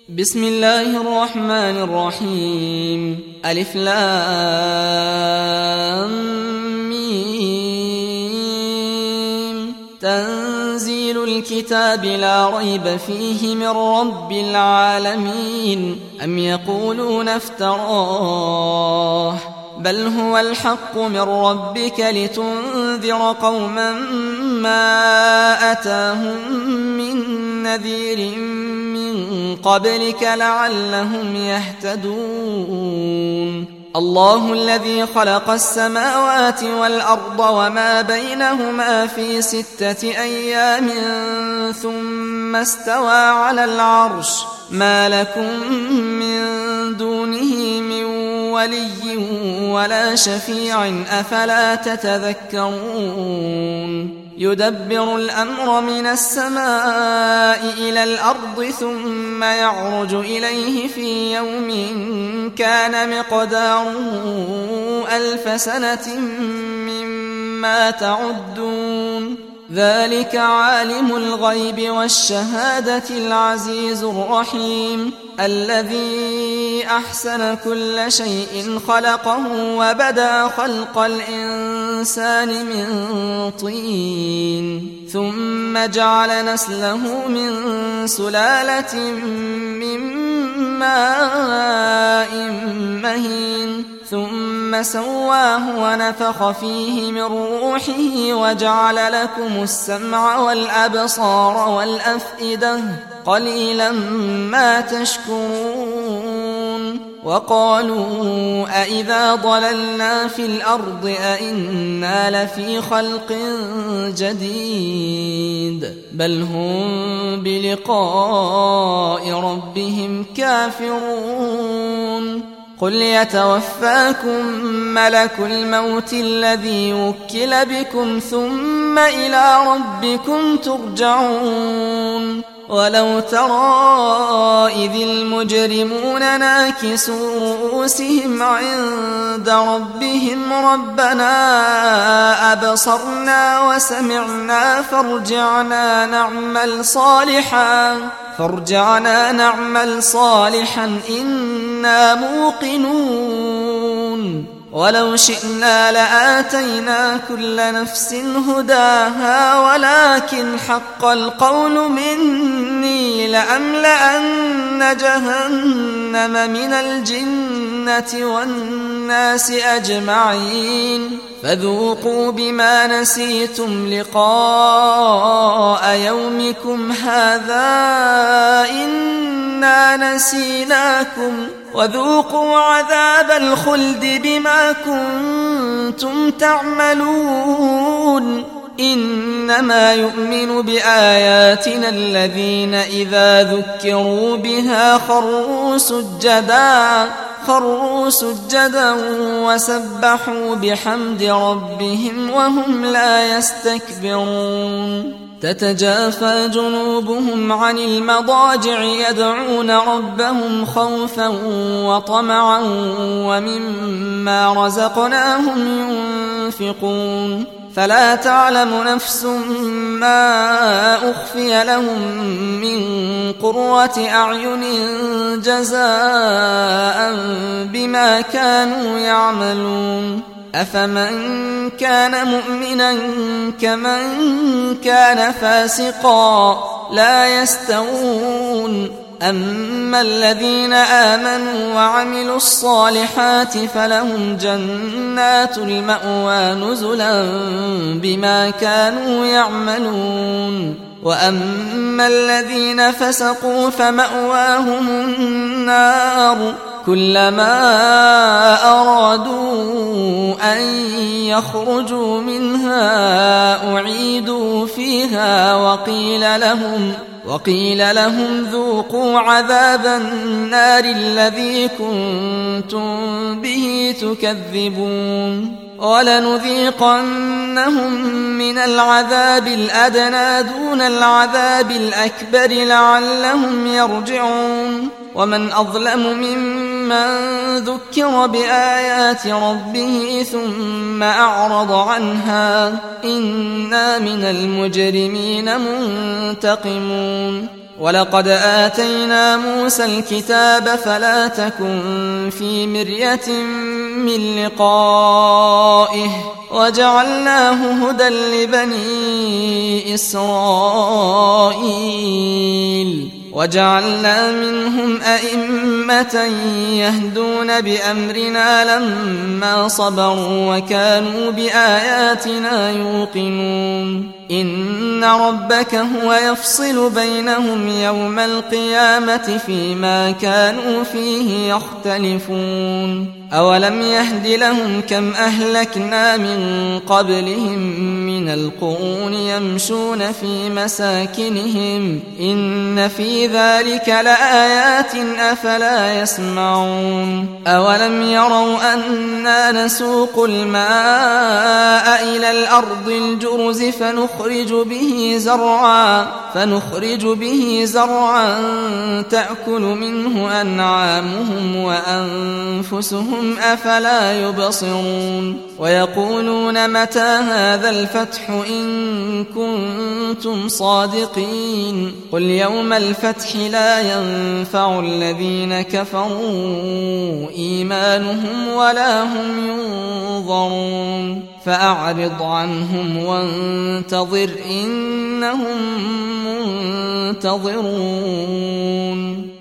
بسم الله الرحمن الرحيم. ألف لام ميم. تنزيل الكتاب لا ريب فيه من رب العالمين. أم يقولون افتراه بل هو الحق من ربك لتنذر قوما ما أتاهم من نذير من قبلك لعلهم يهتدون. الله الذي خلق السماوات والأرض وما بينهما في 6 أيام ثم استوى على العرش ما لكم من دونه من ولي ولا شفيع أفلا تتذكرون. يدبر الأمر من السماء إلى الأرض ثم يعرج إليه في يوم كان مقداره 1000 سنة مما تعدون. ذلك عالم الغيب والشهادة العزيز الرحيم الذي أحسن كل شيء خلقه وبدأ خلق الإنسان من طين ثم جعل نسله من سلالة من ماء مهين ثم سواه ونفخ فيه من روحه وجعل لكم السمع والأبصار والأفئدة قليلا ما تشكرون. وقالوا أإذا ضللنا في الأرض أإنا لفي خلق جديد بل هم بلقاء ربهم كافرون. قل يتوفاكم ملك الموت الذي وكل بكم ثم إلى ربكم ترجعون. ولو ترى إذ المجرمون ناكسوا رؤوسهم عند ربهم ربنا أبصرنا وسمعنا فارجعنا نعمل صالحا إنا موقنون. ولو شئنا لآتينا كل نفس هداها ولكن حق القول مني لأملأن جهنم من الجنة والناس أجمعين. فذوقوا بما نسيتم لقاء يومكم هذا إنا نسيناكم وذوقوا عذاب الخلد بما كنتم تعملون. إنما يؤمن بآياتنا الذين إذا ذكروا بها خروا سجدا وسبحوا بحمد ربهم وهم لا يستكبرون. تتجافى جنوبهم عن المضاجع يدعون ربهم خوفا وطمعا ومما رزقناهم ينفقون. فلا تعلم نفس ما أخفي لهم من قرة أعين جزاء بما كانوا يعملون. أفمن كان مؤمنا كمن كان فاسقا لا يستوون. أما الذين آمنوا وعملوا الصالحات فلهم جنات المأوى نزلا بما كانوا يعملون. وأما الذين فسقوا فمأواهم النار كلما أرادوا أن يخرجوا منها أعيدوا فيها وقيل لهم ذوقوا عذاب النار الذي كنتم به تكذبون. ولنذيقنهم من العذاب الأدنى دون العذاب الأكبر لعلهم يرجعون. ومن أظلم ممن ذكر بآيات ربه ثم أعرض عنها إنا من المجرمين منتقمون. ولقد آتينا موسى الكتاب فلا تكن في مرية من لقائه وجعلناه هدى لبني إسرائيل وجعلنا منهم أئمة يهدون بأمرنا لما صبروا وكانوا بآياتنا يوقنون إن ربك هو يفصل بينهم يوم القيامة فيما كانوا فيه يختلفون أولم يهد لهم كم أهلكنا من قبلهم من القرون يمشون في مساكنهم إن في ذلك لآيات أفلا يسمعون أولم يروا أنا نسوق الماء إلى الأرض الجرز فنخرج به زرعا تأكل منه أنعامهم وأنفسهم أفلا يبصرون ويقولون متى هذا الفتح إن كنتم صادقين قل يوم الفتح لا ينفع الذين كفروا إيمانهم ولا هم ينظرون فأعرض عنهم وانتظر إنهم منتظرون